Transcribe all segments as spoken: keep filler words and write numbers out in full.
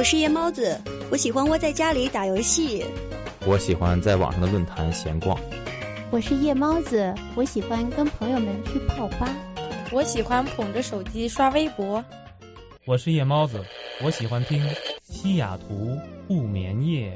我是夜猫子，我喜欢窝在家里打游戏。 我喜欢在网上的论坛闲逛。 我是夜猫子，我喜欢跟朋友们去泡吧。 我喜欢捧着手机刷微博。 我是夜猫子，我喜欢听西雅图不眠夜。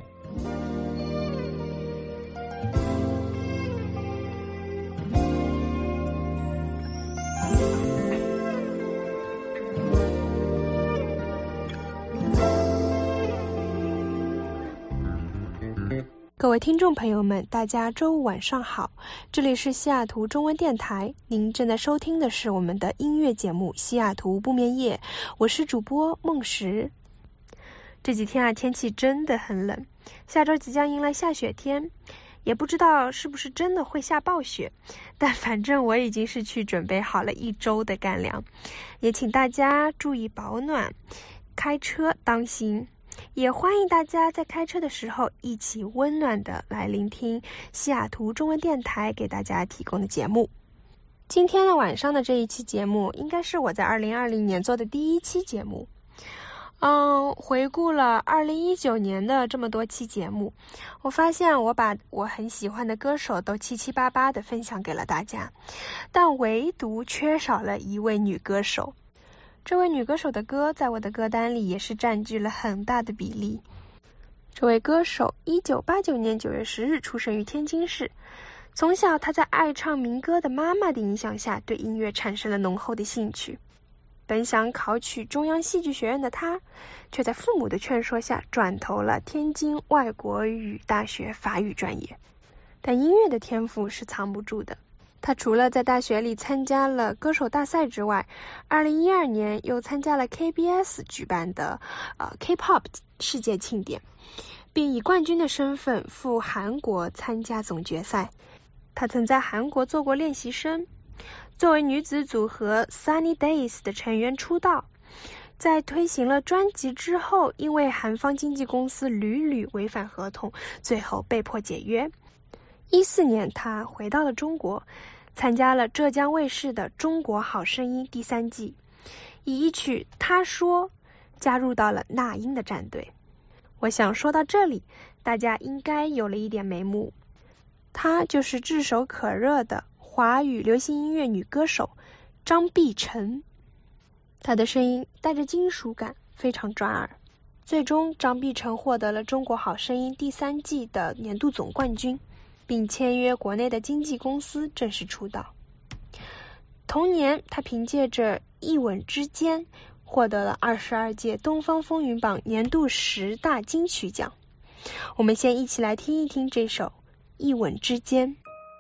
各位听众朋友们，大家周五晚上好，这里是西雅图中文电台，您正在收听的是我们的音乐节目《西雅图不眠夜》，我是主播梦石。这几天啊，天气真的很冷，下周即将迎来下雪天，也不知道是不是真的会下暴雪，但反正我已经是去准备好了一周的干粮，也请大家注意保暖，开车当心。也欢迎大家在开车的时候一起温暖的来聆听西雅图中文电台给大家提供的节目。今天的晚上的这一期节目应该是我在二零二零年做的第一期节目。嗯，回顾了二零一九年的这么多期节目，我发现我把我很喜欢的歌手都七七八八的分享给了大家，但唯独缺少了一位女歌手。这位女歌手的歌在我的歌单里也是占据了很大的比例。这位歌手一九八九年九月十日出生于天津市，从小她在爱唱民歌的妈妈的影响下，对音乐产生了浓厚的兴趣。本想考取中央戏剧学院的她，却在父母的劝说下转投了天津外国语大学法语专业。但音乐的天赋是藏不住的。他除了在大学里参加了歌手大赛之外，二零一二年又参加了 K B S 举办的呃 K-pop 世界庆典，并以冠军的身份赴韩国参加总决赛。他曾在韩国做过练习生，作为女子组合 Sunny Days 的成员出道。在推行了专辑之后，因为韩方经纪公司屡屡违反合同，最后被迫解约。一四年他回到了中国，参加了浙江卫视的《中国好声音》第三季，以一曲《他说》加入到了那英的战队。我想说到这里，大家应该有了一点眉目，她就是炙手可热的华语流行音乐女歌手张碧晨。她的声音带着金属感，非常抓耳。最终张碧晨获得了《中国好声音》第三季的年度总冠军，并签约国内的经纪公司正式出道。同年，他凭借着《一吻之间》获得了二十二届东方风云榜年度十大金曲奖。我们先一起来听一听这首《一吻之间》。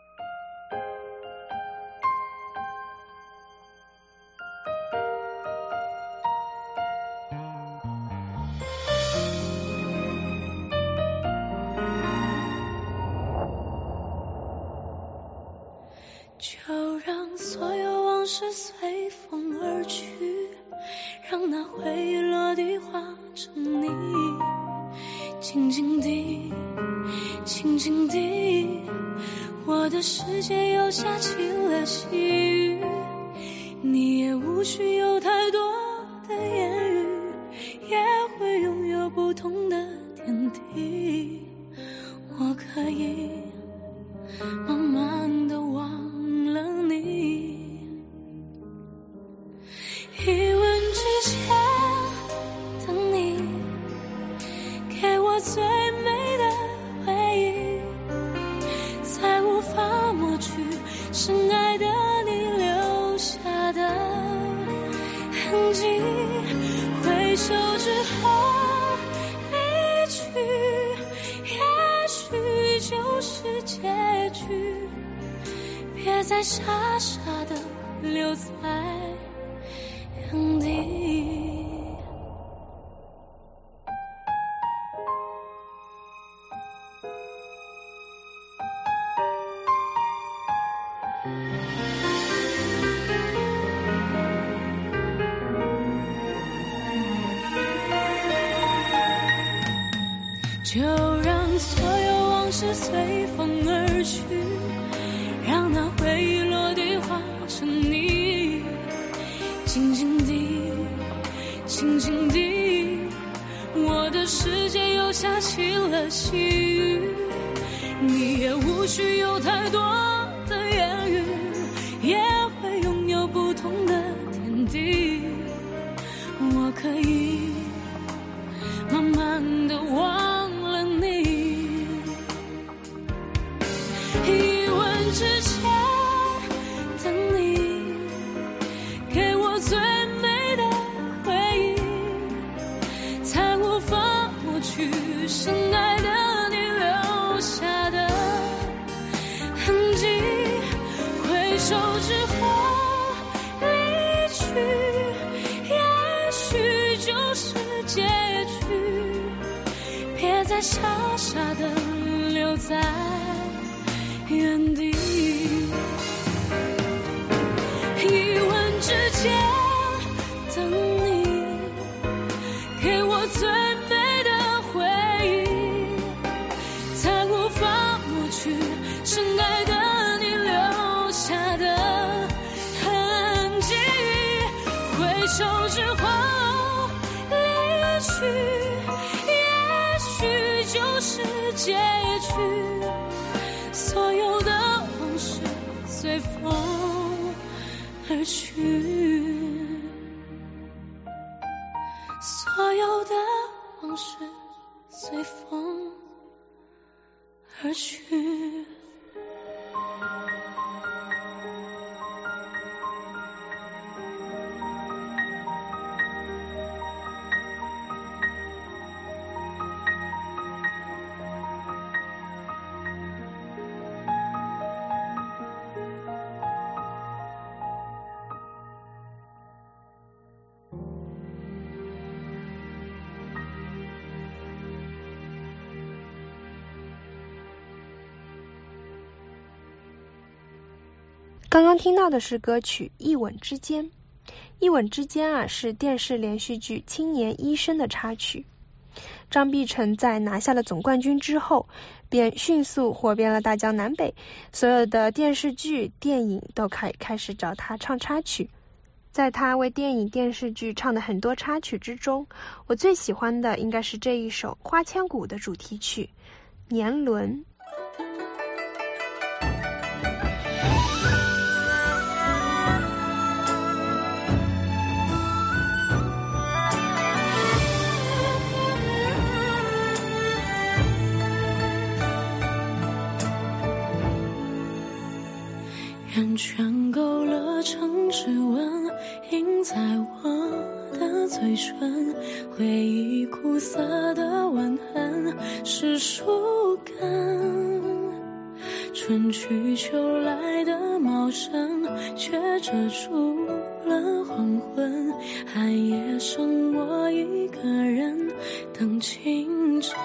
就让所有往事随风而去，让那回忆落地化成泥，静静地，静静地，我的世界又下起了细雨，你也无需有太多的言语，也会拥有不同的点滴，我可以慢慢地忘一吻之间的你，给我最美的回忆，再无法抹去深爱的你留下的痕迹，回首之后离去，也许就是结局，别再傻傻的留在原地。就让所有往事随风而去，让那回忆落地化成泥，静静地，静静地，我世界又下起了细雨，你也无需有太多的言语，也会拥有不同的天地。我可以慢慢的忘了你，一吻之前的你，给我最美的回忆，才无法抹去深爱的你留下的痕迹。回首之后离去，也许就是结局，别再傻傻的留在原地。一吻之间的你，给我最美的回忆，才无法抹去深爱的你留下的痕迹。回首之后离去，也许就是结局，所有的往事随风而去，所有的往事随风而去。 刚刚听到的是歌曲《一吻之间》。《一吻之间》啊，是电视连续剧《青年医生》的插曲。张碧晨在拿下了总冠军之后，便迅速火遍了大江南北，所有的电视剧、电影都开开始找他唱插曲。在他为电影、电视剧唱的很多插曲之中，我最喜欢的应该是这一首《花千骨》的主题曲《年轮》。 圆圈勾勒成指纹，印在我的嘴唇，回忆苦涩的吻痕是树根。春去秋来的茂盛，却遮住了黄昏，寒夜剩我一个人等清晨。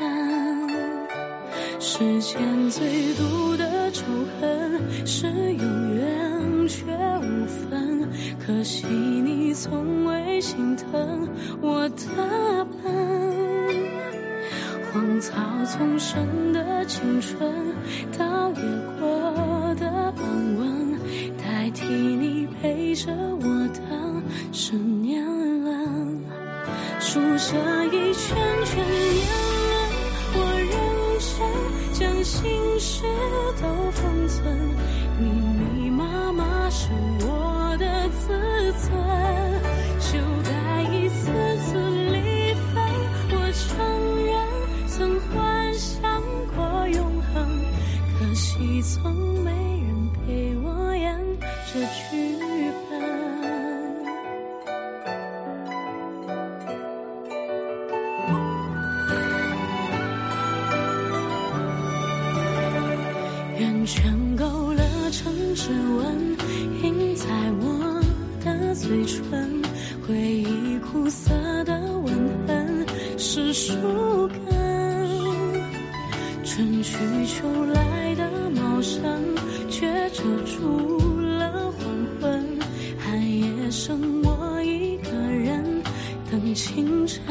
世间最毒的仇恨是有缘却无分，可惜你从未心疼我的笨。荒草丛生的青春，倒也过的傍晚，代替你陪着我的是年轮。数着一圈圈年轮，我认真将心事都封存，密密麻麻是我的自尊，就带一次次离分。我承认曾幻想过永恒，可惜从没人陪我演这剧本。圆圈勾勒成指纹，印在我的嘴唇，回忆苦涩的吻痕是树根。春去秋来的茂盛，却遮住了黄昏，寒夜剩我一个人等清晨。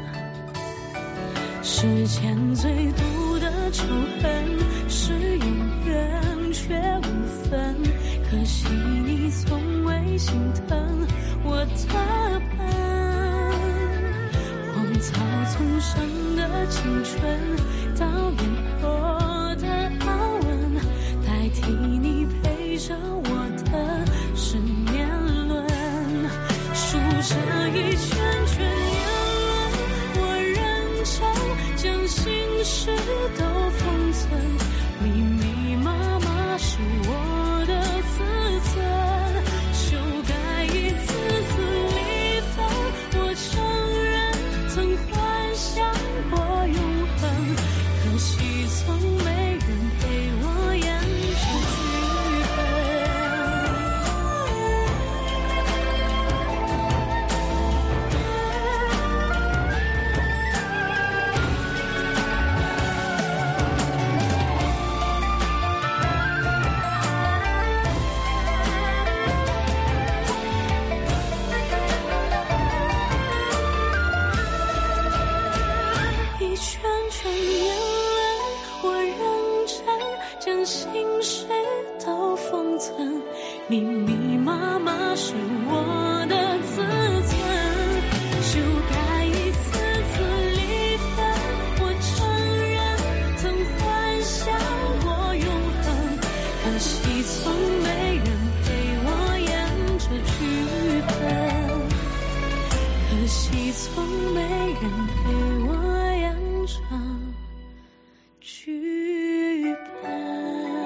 世间最毒的仇恨是永远却无分，可惜你从未心疼我的笨。荒草丛上的青春，倒映我的傲闻，代替你陪着我的是年轮，数着一圈圈年轮，我认真将心事都封存，密密麻麻是我的自尊，修改一次次离分，我承认曾幻想过永恒，可惜从没人陪我演出剧本。一圈圈年轮，我认真将心事都封存，密密麻麻是我的自尊，修改一次次离分，我承认曾幻想过永恒，可惜从没人陪我演这剧本，可惜从没人陪我演这剧本。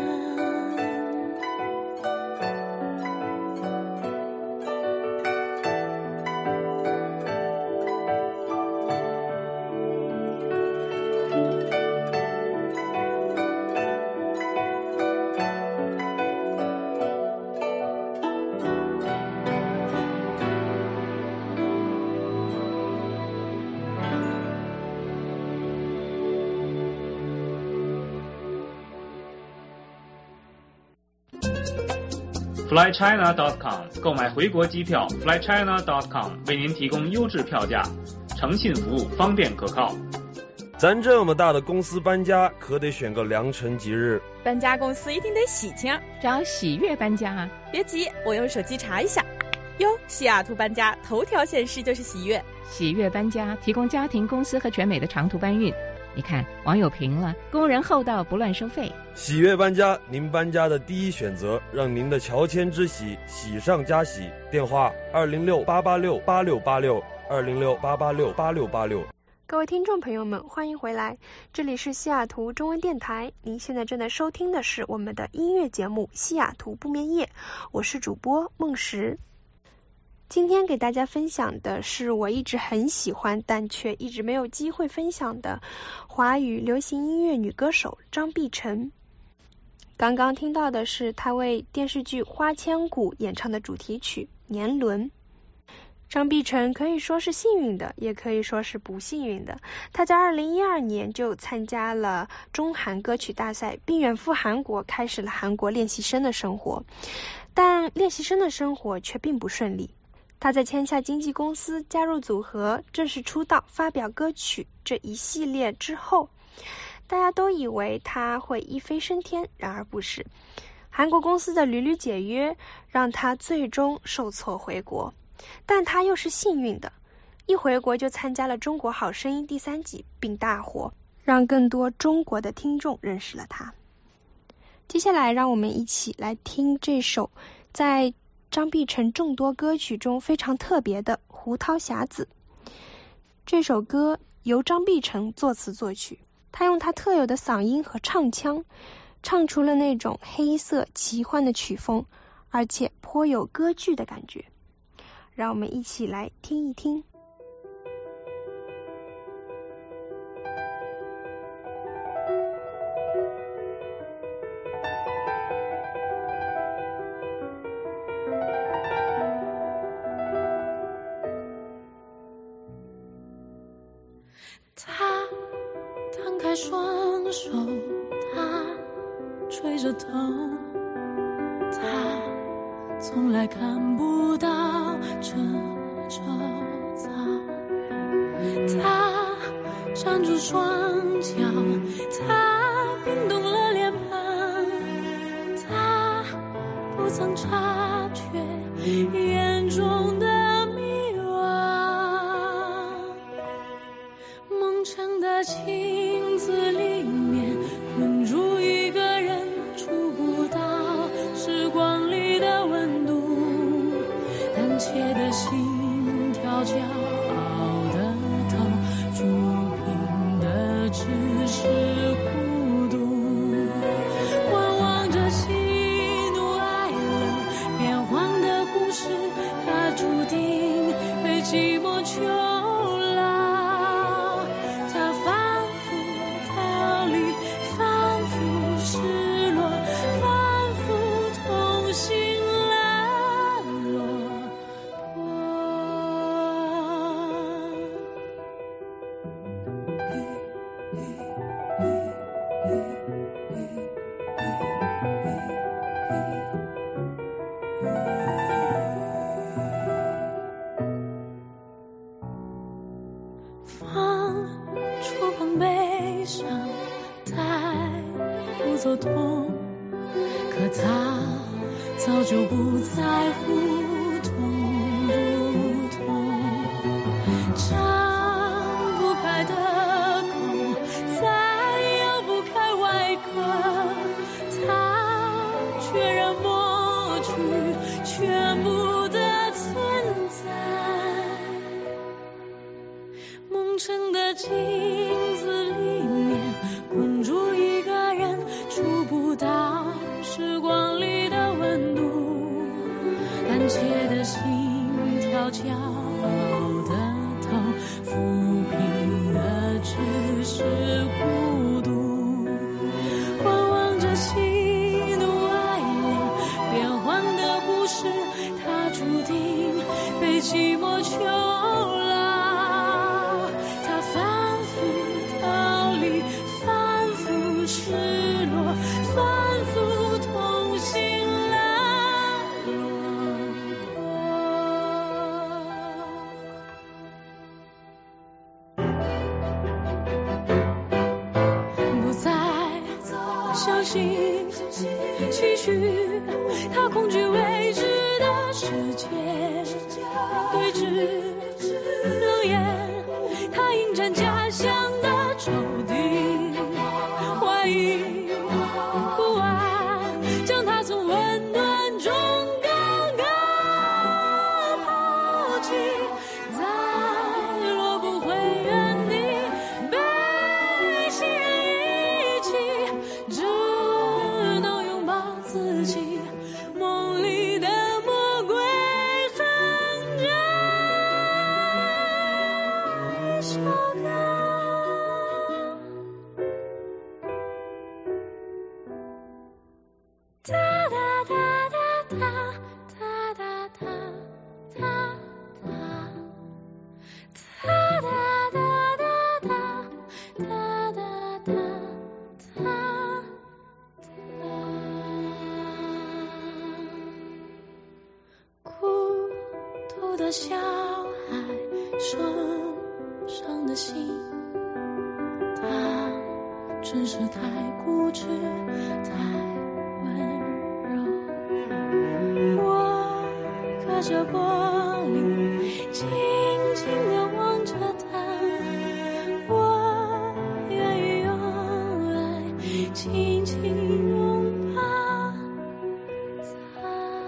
fly china dot com 购买回国机票 fly china dot com 为您提供优质票价，诚信服务，方便可靠。 咱这么大的公司搬家，可得选个良辰吉日。 搬家公司一定得喜庆， 找喜悦搬家啊！ 别急，我用手机查一下。哟，西雅图搬家头条显示就是喜悦。 喜悦搬家提供家庭、公司和全美的长途搬运。你看，网友评了，工人厚道，不乱收费。 喜悦搬家，您搬家的第一选择，让您的乔迁之喜喜上加喜。电话二零六八八六八六八六二零六八八六八六八六。 各位听众朋友们，欢迎回来，这里是西雅图中文电台，您现在正在收听的是我们的音乐节目《西雅图不眠夜》，我是主播梦石。今天给大家分享的是我一直很喜欢但却一直没有机会分享的华语流行音乐女歌手张碧晨。刚刚听到的是她为电视剧《花千骨》演唱的主题曲《年轮》。张碧晨可以说是幸运的，也可以说是不幸运的。她在二零一二年就参加了中韩歌曲大赛，并远赴韩国，开始了韩国练习生的生活。但练习生的生活却并不顺利。他在签下经纪公司、加入组合、正式出道、发表歌曲这一系列之后，大家都以为他会一飞升天，然而不是。韩国公司的屡屡解约，让他最终受挫回国。但他又是幸运的，一回国就参加了《中国好声音》第三季，并大火，让更多中国的听众认识了他。接下来，让我们一起来听这首在张碧晨众多歌曲中非常特别的《胡桃匣子》。这首歌由张碧晨作词作曲，他用他特有的嗓音和唱腔，唱出了那种黑色奇幻的曲风，而且颇有歌剧的感觉。让我们一起来听一听。 他摊开双手，他垂着头，他从来看不到这周遭，他站住双脚，他冰冻了脸庞，他不曾察觉眼中的迷惘。 梦城的镜子里面困住一个人，触不到时光里的温度，胆怯的心跳，骄傲的头，抚平的只是孤独。观望着喜怒哀乐变幻的故事，它注定被寂寞囚牢。它反复逃离，反复失落，反复痛心烂落。放触碰悲伤，带不走痛，可他早就不在乎痛不痛。张不开的口，再咬不开外壳，他却然抹去全部的存在。梦城的镜子里面困住一个人，触不到时光里的温度，胆怯的心跳，骄傲的头，抚平的只是孤独。观望着喜怒哀乐变幻的故事，它注定被寂寞囚牢。它反复逃离，反复失落，反复痛心烂落。不再相信期许，他恐惧未知的世界，对峙冷眼，他迎战家乡的仇敌，怀疑不安将他从温暖中刚刚抛弃，在落不回原地被信任遗弃，只能拥抱自己梦里的魔鬼挣扎。一首歌，哒哒哒哒哒哒哒哒哒哒，哒哒哒哒哒哒哒哒哒。孤独的小孩，受伤的心，他真是太固执，太温柔。我隔着玻璃，静静地望着他，我愿意用爱轻轻拥抱他。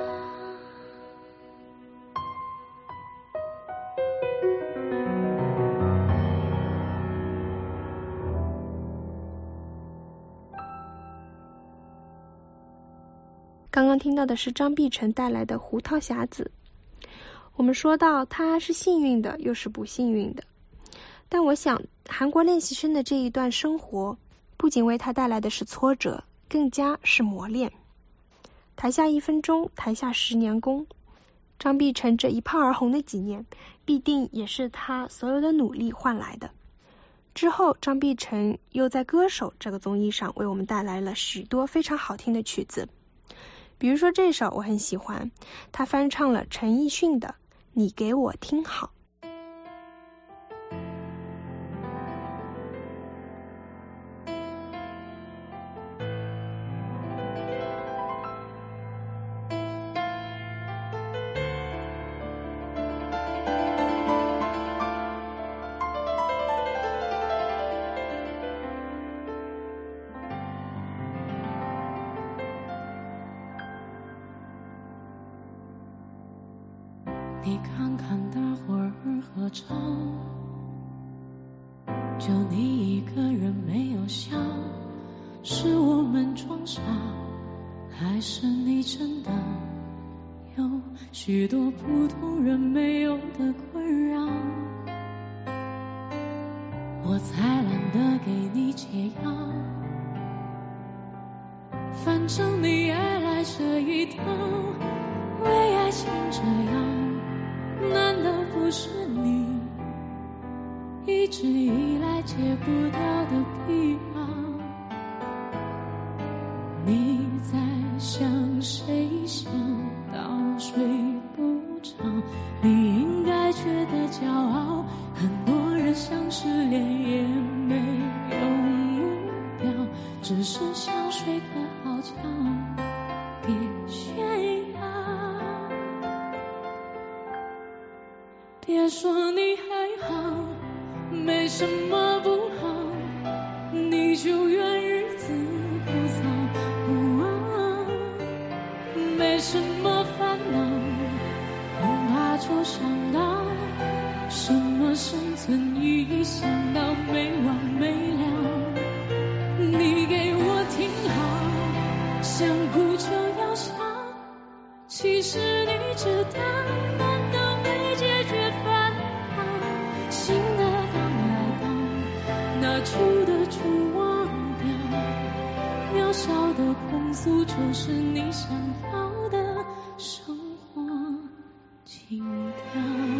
刚刚听到的是张碧晨带来的《胡桃匣子》。我们说到他是幸运的，又是不幸运的。但我想，韩国练习生的这一段生活，不仅为他带来的是挫折，更加是磨练。台下一分钟，台下十年功。张碧晨这一炮而红的几年，必定也是他所有的努力换来的。之后，张碧晨又在《歌手》这个综艺上为我们带来了许多非常好听的曲子。比如说这首我很喜欢，他翻唱了陈奕迅的《你给我听好》。 你看看大伙儿合照，就你一个人没有笑，是我们装傻，还是你真的有许多普通人没有的困扰？我才懒得给你解药，反正你爱来这一套，为爱情这样，难道不是你一直以来戒不掉的癖好？你在想谁想到睡不着，你应该觉得骄傲，很多人想失恋也没有目标，只是想睡个好觉，别炫耀。别说你还好，没什么不好，你就怨日子枯燥，哦，没什么烦恼，恐怕就想到什么生存意义，想到没完没了。你给我听好，想哭就要笑，其实你知道难道没解决烦恼，新的刚来到，那旧的就忘掉，渺小的控诉就是你想要的生活情调。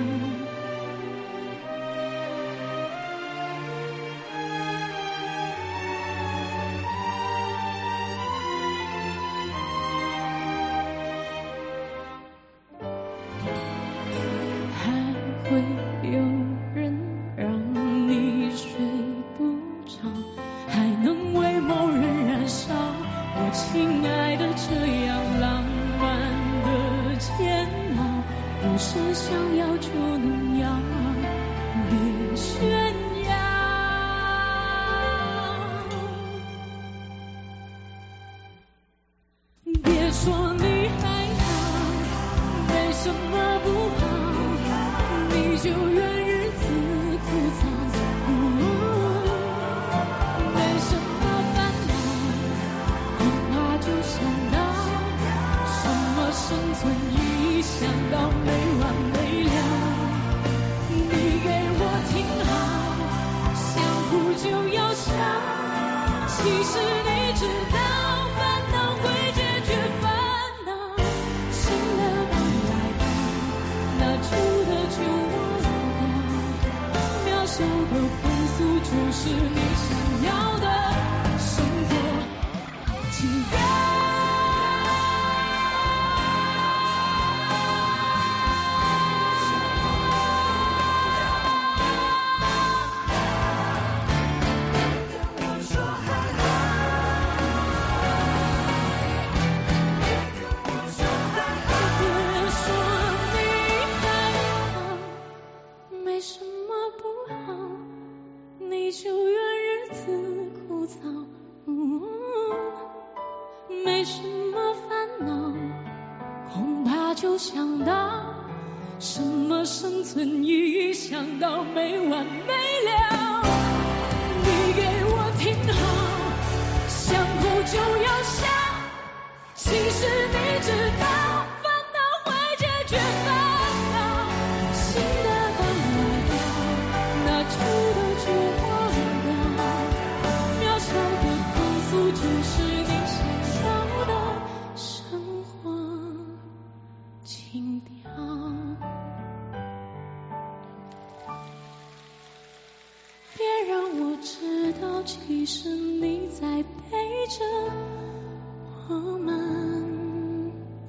其实你在陪着我们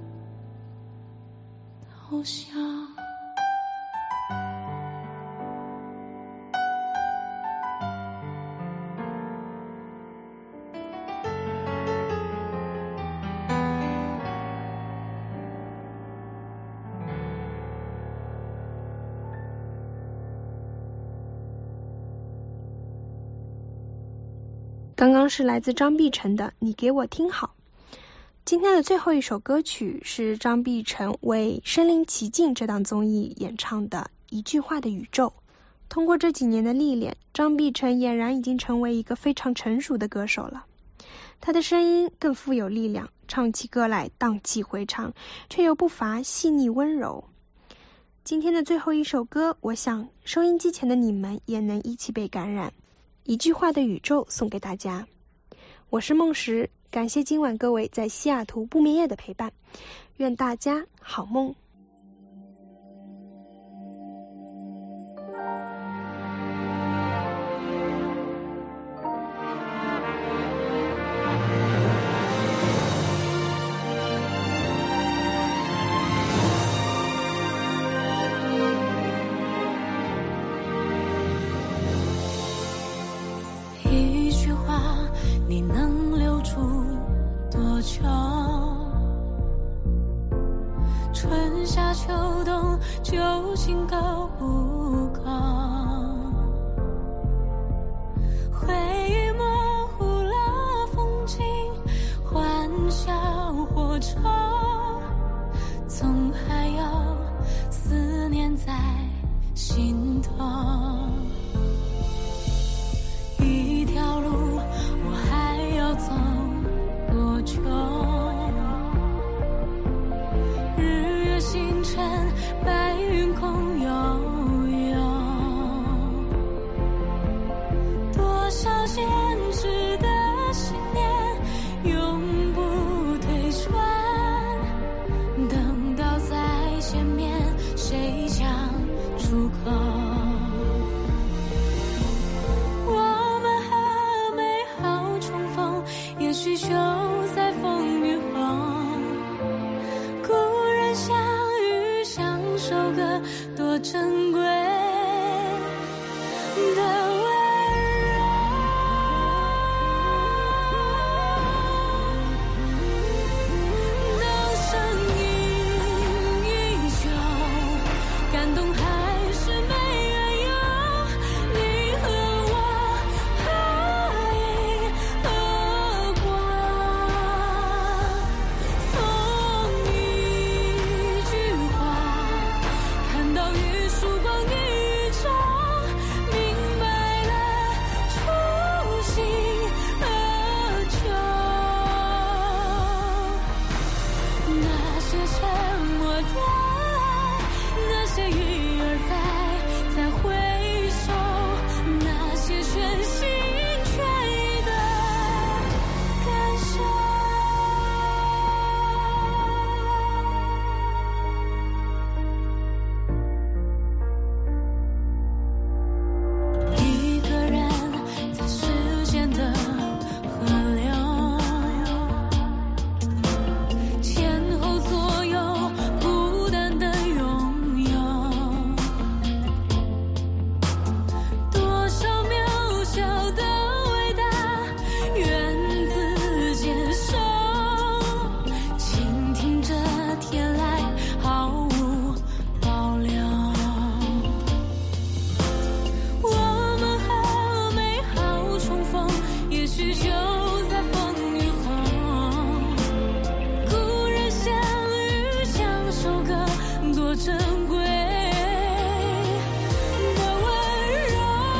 偷笑。 刚刚是来自张碧晨的《你给我听好》。 今天的最后一首歌曲是张碧晨为《身临其境》这档综艺演唱的一句话的宇宙。通过这几年的历练，张碧晨俨然已经成为一个非常成熟的歌手了。他的声音更富有力量，唱起歌来荡气回肠，却又不乏细腻温柔。今天的最后一首歌，我想收音机前的你们也能一起被感染。一句话的宇宙送给大家。我是梦石，感谢今晚各位在西雅图不眠夜的陪伴，愿大家好梦。 一句话你能留住多久？春夏秋冬究竟够不够？回忆模糊了风景，欢笑或愁，总还有思念在心头。一条路我还要走多久？日月星辰，白云空悠悠，多少坚持的信念永不退转，等到在前面，谁讲出口？也许就在风雨后，故人相遇像首歌，多珍贵的温柔。当声音依旧，感动还是没缘由，你和我合影合过。从一句话看到雨曙光宇宙，明白了初心何求。那些沉默的爱，那些一而再再回首，那些全心全意的感受。一个人在时间的河流，前后左右孤单的拥有，多少渺小的伟大源自坚守，倾听着天籁毫无保留。我们和美好重逢，也许就在风雨后，故人相遇像首歌，多珍贵的温柔。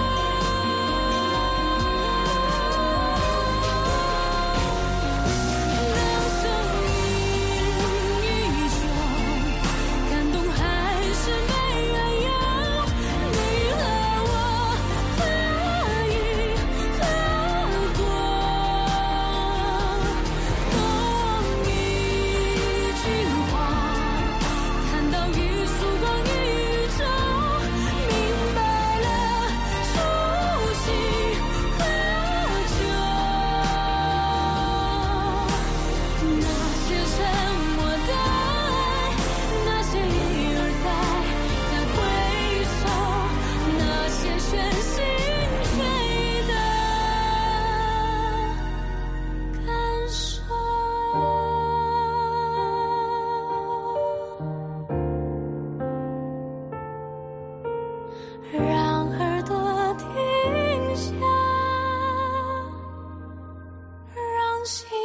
当声音依旧，感动还是没缘由，你和我合影合过。从一句话看到雨曙光宇宙，明白了初心何求。那些沉默的爱，那些一而再再回首，那些全心全意的感受。让耳朵停下，让心